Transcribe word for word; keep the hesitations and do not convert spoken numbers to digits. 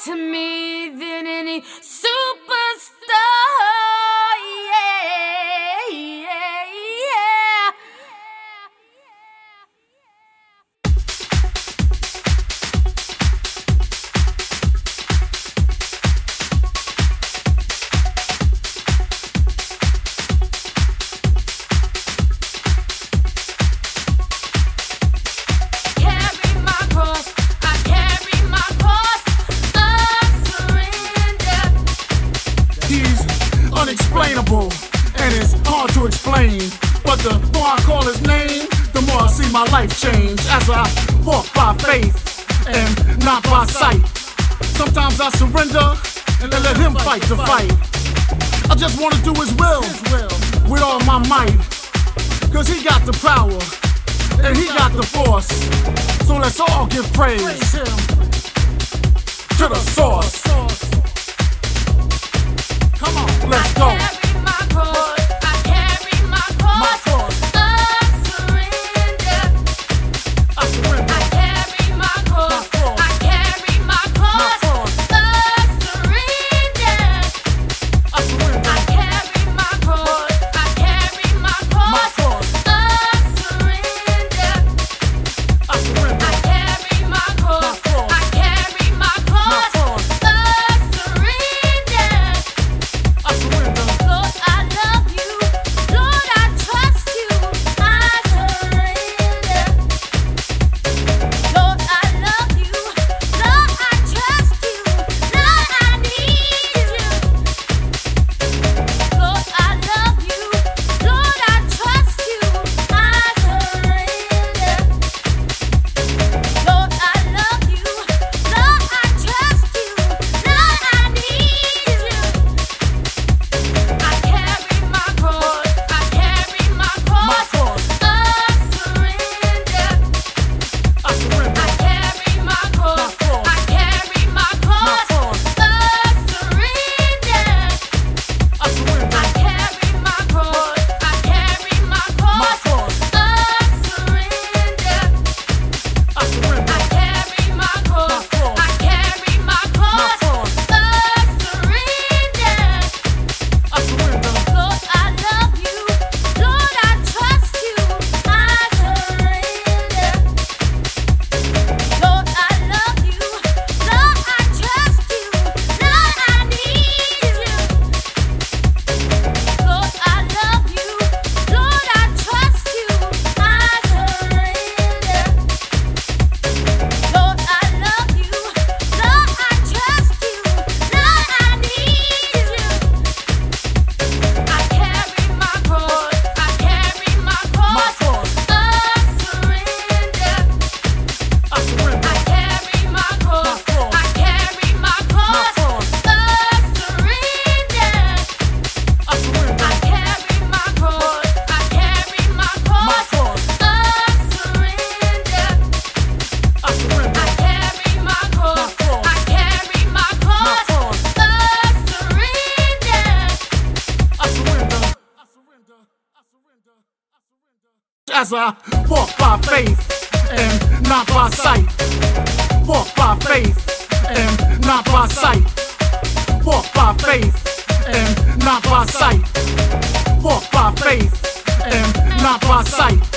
to me than any superstar. Yeah, yeah, yeah. Carry my cross, I carry my cross of surrender. He's unexplainable and it's hard to explain. But the more I call his name, the more I see my life change as I walk by faith and not by sight. Sometimes I surrender and then let him fight the fight. I just want to do his will with all my might. Cause he got the power and he got the force. So let's all give praise to the source. Come on, let's go. I carry my cross, I carry my cross of surrender. I surrender. I carry my cross, I carry my cross of surrender. I surrender. I carry my cross, I carry my cross of surrender. I surrender. I carry my cross, I carry my cross of surrender. I surrender. Lord, I love you. Lord, I trust you. I surrender. Lord, I love you. Lord, I trust you. Lord, I need you. Lord, I love you. Lord, I trust you. I surrender. Lord, I love you. Lord, I trust you. Lord, I need you. I carry my cross, I carry my cross of surrender. I surrender. I carry my cross, I carry my cross of surrender. I surrender. I carry my cross, I carry my cross of surrender. I surrender. I carry my cross, I carry my cross of surrender. I surrender. Lord, I love you. Lord, I trust you. I surrender. Lord, I love you. Lord, I trust you. Lord, I need you. Lord, I love you. Lord, I trust you. I surrender. Lord, I love you. Lord, I trust you. Lord, I need you. I carry my cross, I carry my cross of surrender. I surrender. I carry my cross, I carry my cross of surrender. I surrender. I carry my cross, I carry my cross of surrender. I surrender. I carry my cross, I carry my cross of surrender. I surrender. I surrender. I surrender. As I walk by faith and not by sight. Walk by faith and not by sight. Walk by faith and not by sight. Walk by faith and not by sight.